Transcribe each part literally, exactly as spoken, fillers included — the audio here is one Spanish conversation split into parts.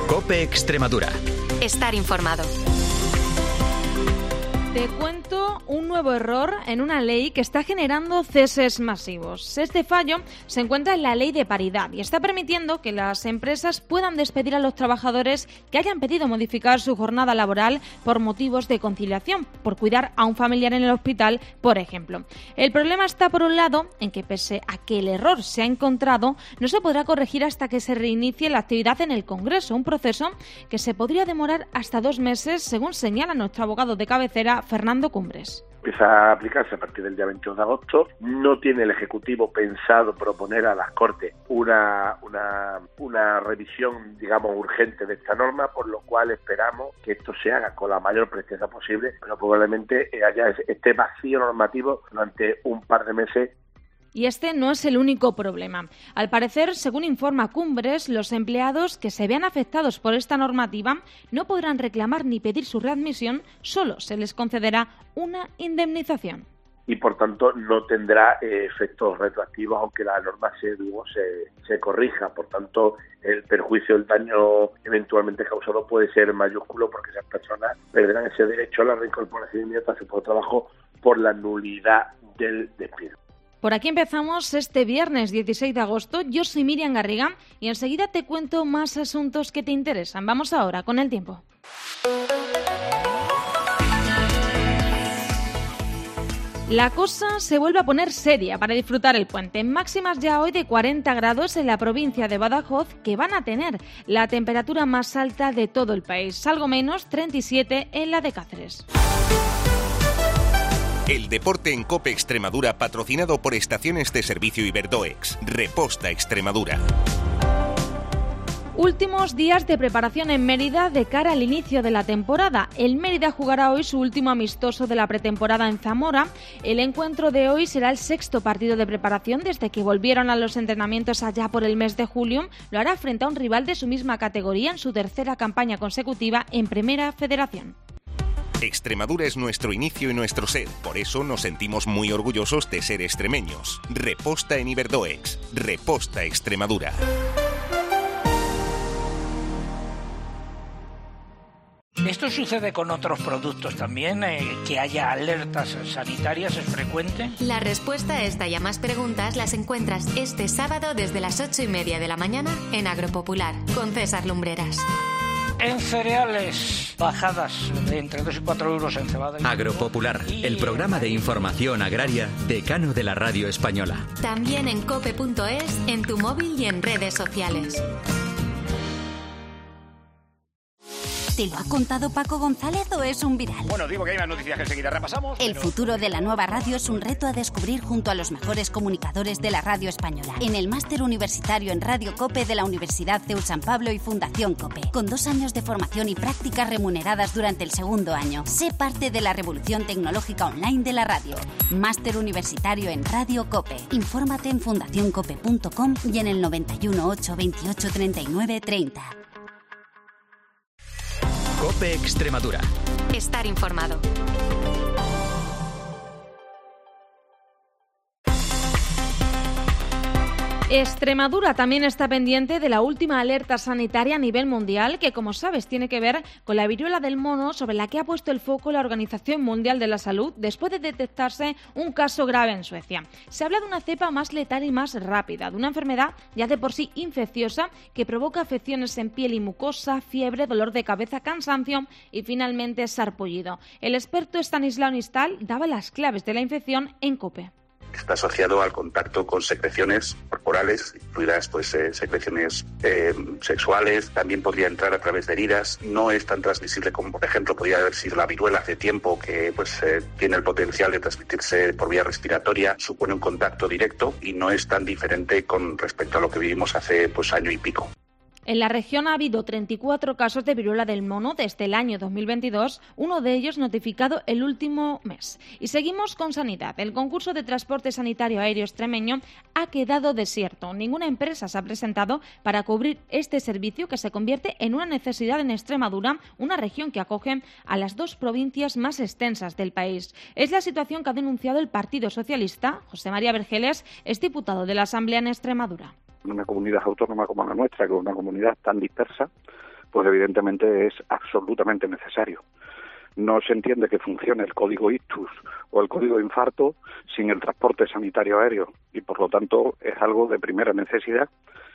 COPE Extremadura. Estar informado. Te cuento un nuevo error en una ley que está generando ceses masivos. Este fallo se encuentra en la Ley de Paridad y está permitiendo que las empresas puedan despedir a los trabajadores que hayan pedido modificar su jornada laboral por motivos de conciliación, por cuidar a un familiar en el hospital, por ejemplo. El problema está, por un lado, en que pese a que el error se ha encontrado, no se podrá corregir hasta que se reinicie la actividad en el Congreso, un proceso que se podría demorar hasta dos meses, según señala nuestro abogado de cabecera, Fernando Cumbres. Empieza a aplicarse a partir del día veintidós de agosto. No tiene el Ejecutivo pensado proponer a las Cortes una, una, una revisión, digamos, urgente de esta norma, por lo cual esperamos que esto se haga con la mayor presteza posible, pero probablemente haya este vacío normativo durante un par de meses. Y este no es el único problema. Al parecer, según informa Cumbres, los empleados que se vean afectados por esta normativa no podrán reclamar ni pedir su readmisión, solo se les concederá una indemnización. Y por tanto no tendrá eh, efectos retroactivos, aunque la norma se, digo, se, se corrija. Por tanto, el perjuicio, el daño eventualmente causado puede ser mayúsculo, porque esas personas perderán ese derecho a la reincorporación inmediata a su puesto de trabajo por la nulidad del despido. Por aquí empezamos este viernes dieciséis de agosto. Yo soy Miriam Garriga y enseguida te cuento más asuntos que te interesan. Vamos ahora con el tiempo. La cosa se vuelve a poner seria para disfrutar el puente. Máximas ya hoy de cuarenta grados en la provincia de Badajoz, que van a tener la temperatura más alta de todo el país. Algo menos, treinta y siete en la de Cáceres. El deporte en COPE Extremadura, patrocinado por Estaciones de Servicio Iberdoex. Reposta Extremadura. Últimos días de preparación en Mérida de cara al inicio de la temporada. El Mérida jugará hoy su último amistoso de la pretemporada en Zamora. El encuentro de hoy será el sexto partido de preparación desde que volvieron a los entrenamientos allá por el mes de julio. Lo hará frente a un rival de su misma categoría en su tercera campaña consecutiva en Primera Federación. Extremadura es nuestro inicio y nuestro ser, por eso nos sentimos muy orgullosos de ser extremeños. Reposta en Iberdoex. Reposta Extremadura. ¿Esto sucede con otros productos también? Eh, ¿Que haya alertas sanitarias es frecuente? La respuesta a esta y a más preguntas las encuentras este sábado desde las ocho y media de la mañana en Agropopular, con César Lumbreras. En cereales, bajadas de entre dos y cuatro euros en cebada. Agropopular, el programa de información agraria decano de la radio española. También en cope punto es, en tu móvil y en redes sociales. ¿Te lo ha contado Paco González o es un viral? Bueno, digo que hay más noticias que enseguida repasamos. El pero... futuro de la nueva radio es un reto a descubrir junto a los mejores comunicadores de la radio española. En el máster universitario en Radio COPE de la Universidad C E U San Pablo y Fundación COPE. Con dos años de formación y prácticas remuneradas durante el segundo año. Sé parte de la revolución tecnológica online de la radio. Máster universitario en Radio COPE. Infórmate en fundación cope punto com y en el noventa y uno, ocho, veintiocho, treinta y nueve, treinta. COPE Extremadura. Estar informado. Extremadura también está pendiente de la última alerta sanitaria a nivel mundial que, como sabes, tiene que ver con la viruela del mono, sobre la que ha puesto el foco la Organización Mundial de la Salud después de detectarse un caso grave en Suecia. Se habla de una cepa más letal y más rápida, de una enfermedad ya de por sí infecciosa que provoca afecciones en piel y mucosa, fiebre, dolor de cabeza, cansancio y finalmente sarpullido. El experto Stanislao Nistal daba las claves de la infección en COPE. Está asociado al contacto con secreciones corporales, incluidas pues, eh, secreciones eh, sexuales, también podría entrar a través de heridas. No es tan transmisible como, por ejemplo, podría haber sido la viruela hace tiempo, que pues, eh, tiene el potencial de transmitirse por vía respiratoria, supone un contacto directo y no es tan diferente con respecto a lo que vivimos hace pues, año y pico. En la región ha habido treinta y cuatro casos de viruela del mono desde el año dos mil veintidós, uno de ellos notificado el último mes. Y seguimos con sanidad. El concurso de transporte sanitario aéreo extremeño ha quedado desierto. Ninguna empresa se ha presentado para cubrir este servicio, que se convierte en una necesidad en Extremadura, una región que acoge a las dos provincias más extensas del país. Es la situación que ha denunciado el Partido Socialista. José María Vergeles es diputado de la Asamblea en Extremadura. Una comunidad autónoma como la nuestra, que es una comunidad tan dispersa, pues evidentemente es absolutamente necesario. No se entiende que funcione el código ictus o el código infarto sin el transporte sanitario aéreo y por lo tanto es algo de primera necesidad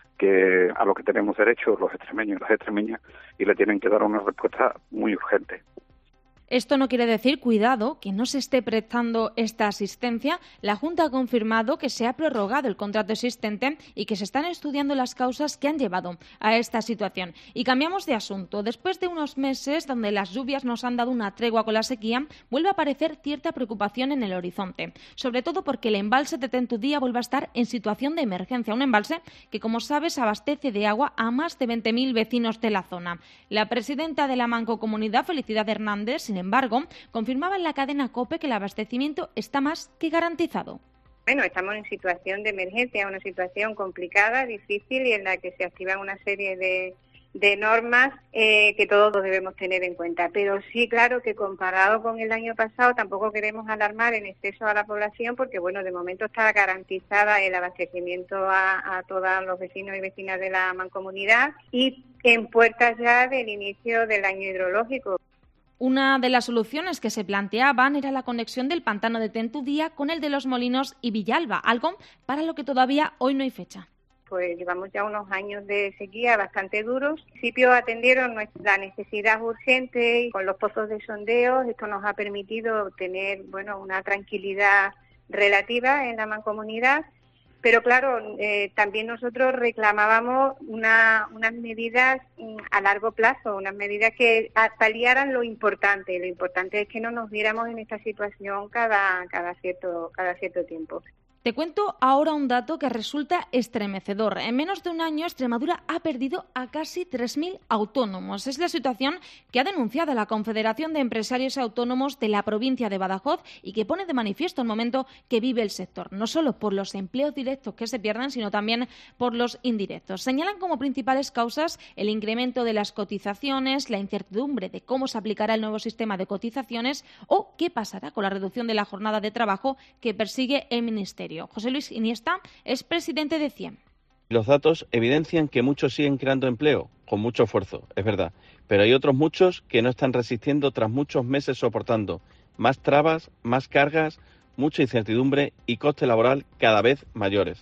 que a lo que tenemos derecho los extremeños y las extremeñas y le tienen que dar una respuesta muy urgente. Esto no quiere decir, cuidado, que no se esté prestando esta asistencia. La Junta ha confirmado que se ha prorrogado el contrato existente y que se están estudiando las causas que han llevado a esta situación. Y cambiamos de asunto. Después de unos meses donde las lluvias nos han dado una tregua con la sequía, vuelve a aparecer cierta preocupación en el horizonte. Sobre todo porque el embalse de Tentudía vuelve a estar en situación de emergencia. Un embalse que, como sabes, abastece de agua a más de veinte mil vecinos de la zona. La presidenta de la Mancomunidad, Felicidad Hernández, sin Sin embargo, confirmaba en la cadena COPE que el abastecimiento está más que garantizado. Bueno, estamos en situación de emergencia, una situación complicada, difícil y en la que se activan una serie de, de normas eh, que todos debemos tener en cuenta. Pero sí, claro que comparado con el año pasado tampoco queremos alarmar en exceso a la población porque, bueno, de momento está garantizada el abastecimiento a, a todos los vecinos y vecinas de la mancomunidad y en puertas ya del inicio del año hidrológico. Una de las soluciones que se planteaban era la conexión del pantano de Tentudía con el de Los Molinos y Villalba, algo para lo que todavía hoy no hay fecha. Pues llevamos ya unos años de sequía bastante duros. En principio atendieron nuestra necesidad urgente y con los pozos de sondeo esto nos ha permitido tener, bueno, una tranquilidad relativa en la mancomunidad. Pero claro, eh, también nosotros reclamábamos una, unas medidas mm, a largo plazo, unas medidas que paliaran lo importante. Lo importante es que no nos viéramos en esta situación cada, cada, cierto, cada cierto tiempo. Te cuento ahora un dato que resulta estremecedor. En menos de un año, Extremadura ha perdido a casi tres mil autónomos. Es la situación que ha denunciado la Confederación de Empresarios Autónomos de la provincia de Badajoz y que pone de manifiesto el momento que vive el sector, no solo por los empleos directos que se pierden, sino también por los indirectos. Señalan como principales causas el incremento de las cotizaciones, la incertidumbre de cómo se aplicará el nuevo sistema de cotizaciones o qué pasará con la reducción de la jornada de trabajo que persigue el Ministerio. José Luis Iniesta es presidente de CIEM. Los datos evidencian que muchos siguen creando empleo, con mucho esfuerzo, es verdad, pero hay otros muchos que no están resistiendo tras muchos meses soportando más trabas, más cargas, mucha incertidumbre y coste laboral cada vez mayores.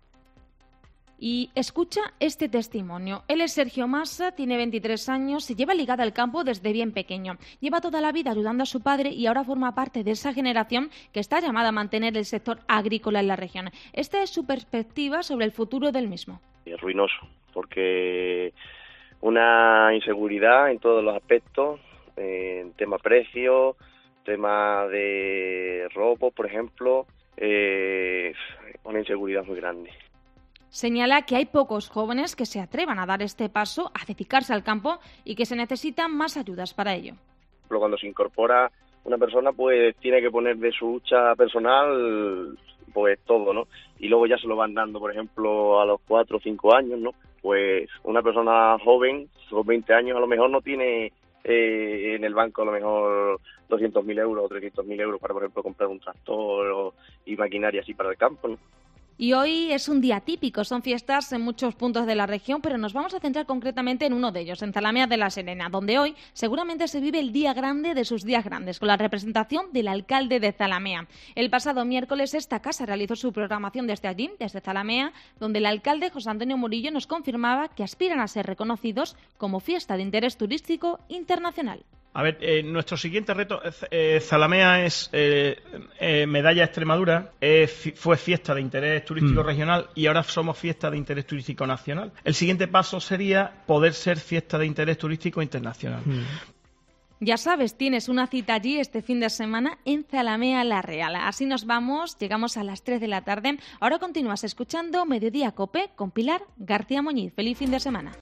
Y escucha este testimonio. Él es Sergio Massa, tiene veintitrés años, se lleva ligada al campo desde bien pequeño. Lleva toda la vida ayudando a su padre y ahora forma parte de esa generación que está llamada a mantener el sector agrícola en la región. Esta es su perspectiva sobre el futuro del mismo. Es ruinoso, porque una inseguridad en todos los aspectos, en tema precio, tema de robo, por ejemplo, eh, una inseguridad muy grande. Señala que hay pocos jóvenes que se atrevan a dar este paso, a dedicarse al campo y que se necesitan más ayudas para ello. Cuando se incorpora una persona, pues tiene que poner de su hucha personal pues todo, ¿no? Y luego ya se lo van dando, por ejemplo, a los cuatro o cinco años, ¿no? Pues una persona joven, con veinte años, a lo mejor no tiene eh, en el banco a lo mejor doscientos mil euros o trescientos mil euros para, por ejemplo, comprar un tractor o, y maquinaria así para el campo, ¿no? Y hoy es un día típico, son fiestas en muchos puntos de la región, pero nos vamos a centrar concretamente en uno de ellos, en Zalamea de la Serena, donde hoy seguramente se vive el día grande de sus días grandes, con la representación del alcalde de Zalamea. El pasado miércoles esta casa realizó su programación desde allí, desde Zalamea, donde el alcalde José Antonio Murillo nos confirmaba que aspiran a ser reconocidos como fiesta de interés turístico internacional. A ver, eh, nuestro siguiente reto, eh, Zalamea es eh, eh, Medalla Extremadura, eh, fi, fue fiesta de interés turístico mm. regional y ahora somos fiesta de interés turístico nacional. El siguiente paso sería poder ser fiesta de interés turístico internacional. Mm. Ya sabes, tienes una cita allí este fin de semana en Zalamea la Real. Así nos vamos, llegamos a las tres de la tarde. Ahora continúas escuchando Mediodía COPE con Pilar García Muñiz. Feliz fin de semana.